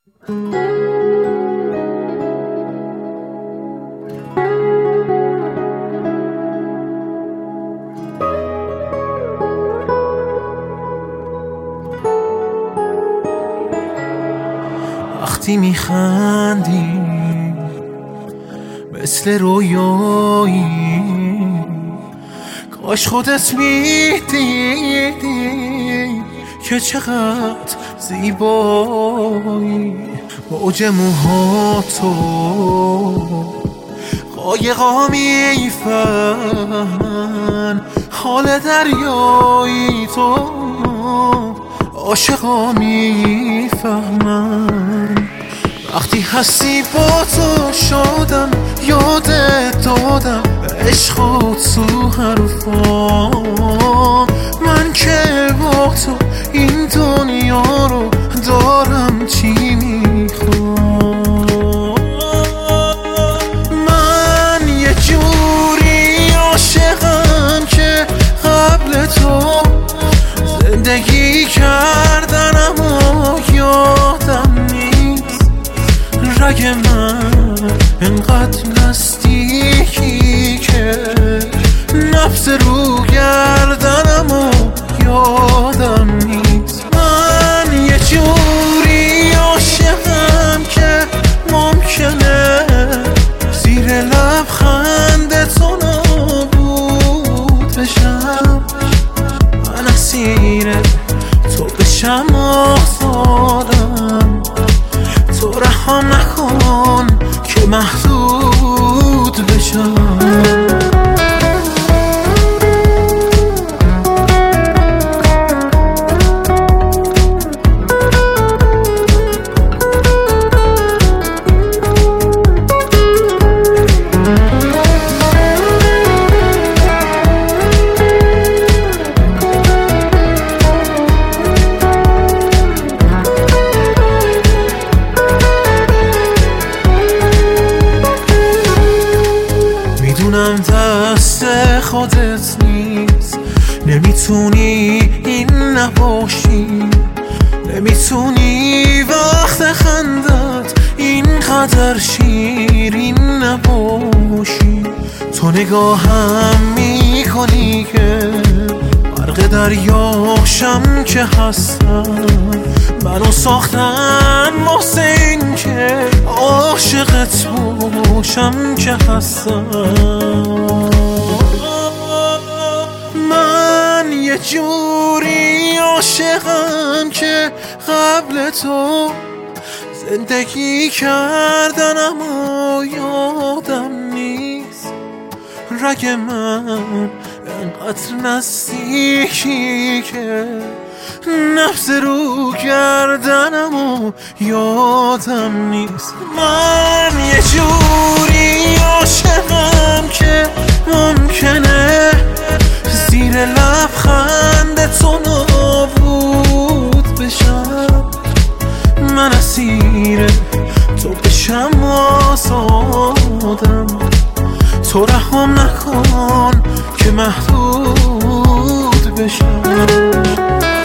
وقتی میخندی مثل رویایی، کاش خودت میدیدی که چقدر زیبایی. موج موهاتو قایقا میفهمن، حال دریایی تو عاشقا میفهمن. وقتی هستی با تو شدم، یادت دادم عشق تو حرفام. من که با تو این دنیا رو دارم چی میخوام. من یه جوری عاشقم که قبل تو زندگی کردن اما یادم نیست. رگ من انقدر نزدیکی که نفس رو گردنم و یادم نیست. من یه جوری عاشقم که ممکنه زیر لبخند تو نابود بشم. من اسیر تو بشم آزادم، تو رهام نکن که محدود بشم. میدونم دست خودت نیست، نمیتونی این نباشی، نمیتونی وقت خندت اینقدر شیرین نباشی. تو نگاهم میکنی که غرق دریاشم که هستم. منو ساختن واسه این که عاشقت باشم که هستم. من یه جوری عاشقم که قبل تو زندگی کردن اما یادم نیست. رگ من انقدر نزدیکی که نفس رو گردنم و یادم نیست. من یه جوری عاشقم که ممکنه زیر لبخند تو نابود بشم. من اسیر تو بشم آزادم، تو رهام نکن که محدود بشم.